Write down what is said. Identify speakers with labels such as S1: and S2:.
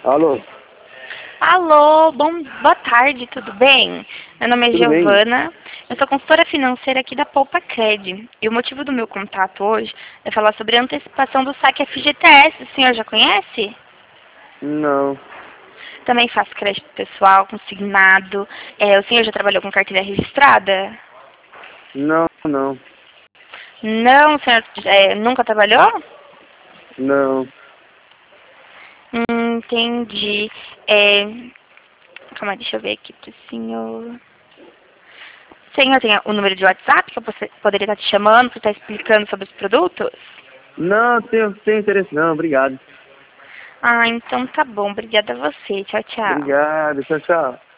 S1: Alô,
S2: Alô, boa tarde, tudo bem? Meu nome é
S1: tudo bem?
S2: Giovana, eu sou consultora financeira aqui da Poupa Cred. E o motivo do meu contato hoje é falar sobre a antecipação do saque FGTS. O senhor já conhece?
S1: Não,
S2: Também faço crédito pessoal, consignado. O senhor já trabalhou com carteira registrada?
S1: não,
S2: Não, o senhor nunca trabalhou?
S1: não.
S2: Entendi. Calma, deixa eu ver aqui pro senhor. O senhor tem o número de WhatsApp que eu poderia estar te chamando para estar explicando sobre os produtos?
S1: Não, tenho interesse não, obrigado.
S2: Ah, então tá bom. Obrigada a você. Tchau, tchau.
S1: Obrigado, tchau, tchau.